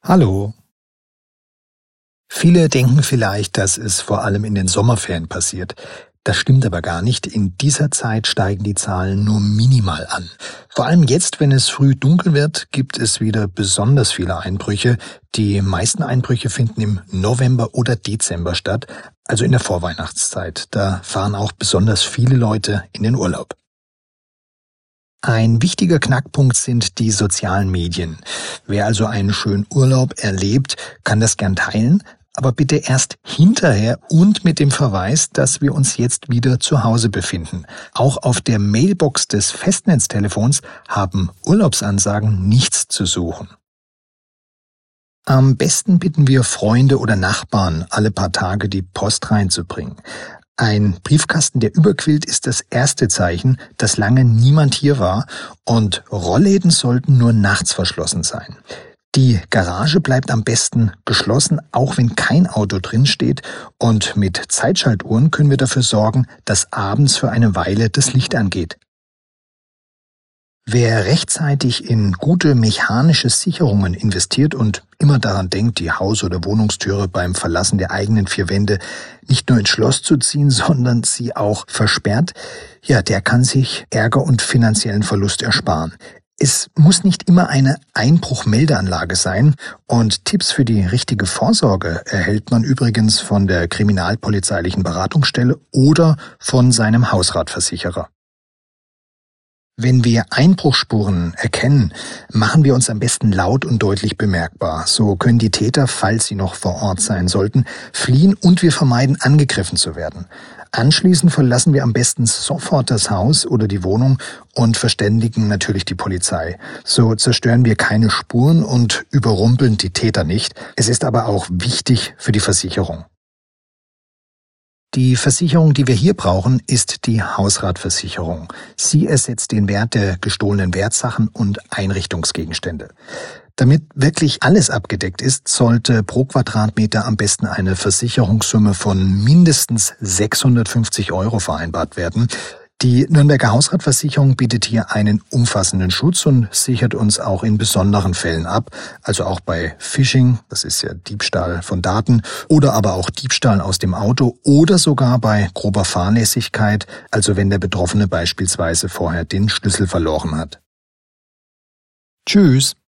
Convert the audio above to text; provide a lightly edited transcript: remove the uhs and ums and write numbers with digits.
Hallo. Viele denken vielleicht, dass es vor allem in den Sommerferien passiert. Das stimmt aber gar nicht. In dieser Zeit steigen die Zahlen nur minimal an. Vor allem jetzt, wenn es früh dunkel wird, gibt es wieder besonders viele Einbrüche. Die meisten Einbrüche finden im November oder Dezember statt, also in der Vorweihnachtszeit. Da fahren auch besonders viele Leute in den Urlaub. Ein wichtiger Knackpunkt sind die sozialen Medien. Wer also einen schönen Urlaub erlebt, kann das gern teilen, aber bitte erst hinterher und mit dem Verweis, dass wir uns jetzt wieder zu Hause befinden. Auch auf der Mailbox des Festnetztelefons haben Urlaubsansagen nichts zu suchen. Am besten bitten wir Freunde oder Nachbarn, alle paar Tage die Post reinzubringen. Ein Briefkasten, der überquillt, ist das erste Zeichen, dass lange niemand hier war, und Rollläden sollten nur nachts verschlossen sein. Die Garage bleibt am besten geschlossen, auch wenn kein Auto drin steht, und mit Zeitschaltuhren können wir dafür sorgen, dass abends für eine Weile das Licht angeht. Wer rechtzeitig in gute mechanische Sicherungen investiert und immer daran denkt, die Haus- oder Wohnungstüre beim Verlassen der eigenen vier Wände nicht nur ins Schloss zu ziehen, sondern sie auch versperrt, ja, der kann sich Ärger und finanziellen Verlust ersparen. Es muss nicht immer eine Einbruchmeldeanlage sein, und Tipps für die richtige Vorsorge erhält man übrigens von der kriminalpolizeilichen Beratungsstelle oder von seinem Hausratversicherer. Wenn wir Einbruchsspuren erkennen, machen wir uns am besten laut und deutlich bemerkbar. So können die Täter, falls sie noch vor Ort sein sollten, fliehen, und wir vermeiden, angegriffen zu werden. Anschließend verlassen wir am besten sofort das Haus oder die Wohnung und verständigen natürlich die Polizei. So zerstören wir keine Spuren und überrumpeln die Täter nicht. Es ist aber auch wichtig für die Versicherung. Die Versicherung, die wir hier brauchen, ist die Hausratversicherung. Sie ersetzt den Wert der gestohlenen Wertsachen und Einrichtungsgegenstände. Damit wirklich alles abgedeckt ist, sollte pro Quadratmeter am besten eine Versicherungssumme von mindestens 650 € vereinbart werden. Die Nürnberger Hausratversicherung bietet hier einen umfassenden Schutz und sichert uns auch in besonderen Fällen ab, also auch bei Phishing, das ist ja Diebstahl von Daten, oder aber auch Diebstahl aus dem Auto, oder sogar bei grober Fahrlässigkeit, also wenn der Betroffene beispielsweise vorher den Schlüssel verloren hat. Tschüss.